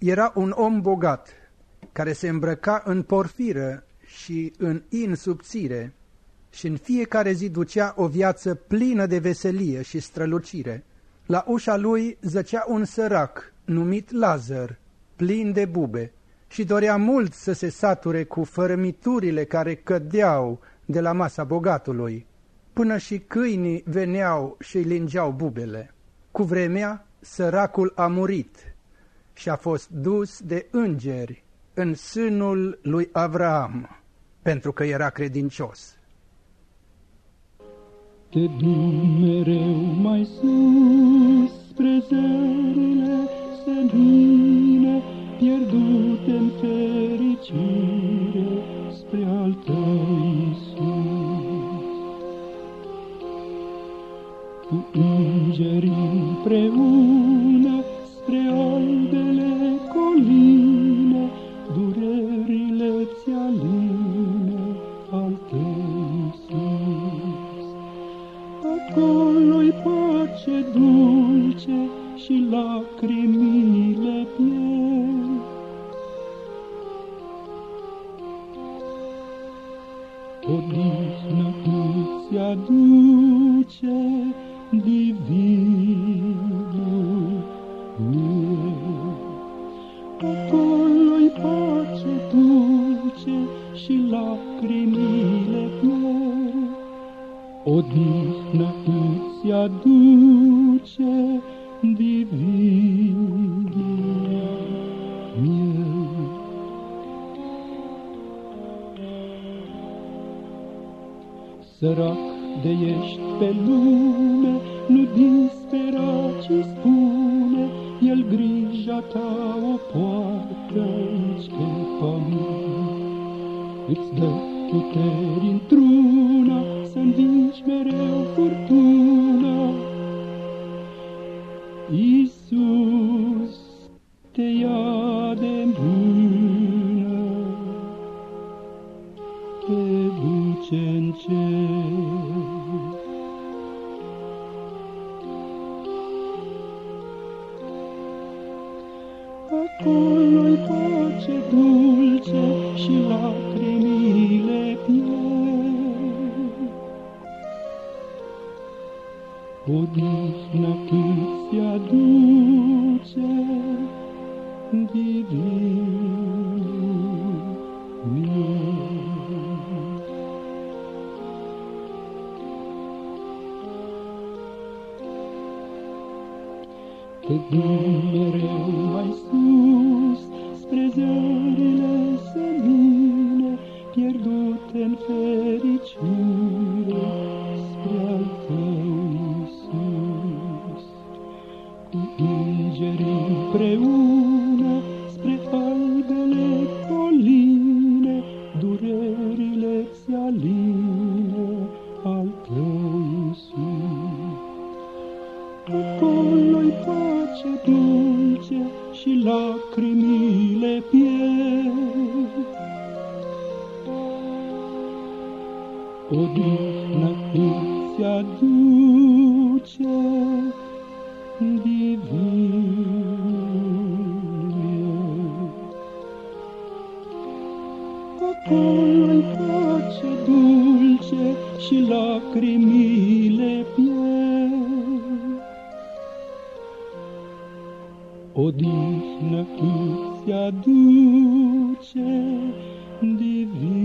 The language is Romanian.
Era un om bogat, care se îmbrăca în porfiră și în in subțire și în fiecare zi ducea o viață plină de veselie și strălucire. La ușa lui zăcea un sărac numit Lazar, plin de bube, și dorea mult să se sature cu fărămiturile care cădeau de la masa bogatului, până și câinii veneau și îi lingeau bubele. Cu vremea, săracul a murit și a fost dus de îngeri în sânul lui Avraam, pentru că era credincios. Te duc mereu mai sus spre zările senine, pierdute-n fericire spre al tău, Iisus. Cu îngerii împreună spre albele coline, durerile-ți aline al tău, Iisus. Acolo-i pace dulce și lacrimile pierd. Odihnă îți aduce divinul meu. Acolo-i pace dulce și lacrimile pierd. Odihnă îți aduce divinul meu. Sărac de ești pe lume, nu dispera, ci spune, El grija ta o poartă aici pe pământ. Îți dă puteri într-una să învingi mereu furtuna. Iisus te ia de mână, te duce în cer. Acolo-i pace dulce și lacrimile pierd. Odihnă îți aduce divinul meu. Te duc mereu mai sus spre zările senine, pierdute-n fericire spre al tău, Iisus. Cu îngerii împreună spre albele coline, durerile-ți aline al tău, Iisus. Acolo-i pace dulce și lacrimile pierd. Odihnă îți aduce divinul meu. Acolo-i pace dulce și lacrimile pierd. Odihnă îți aduce divinul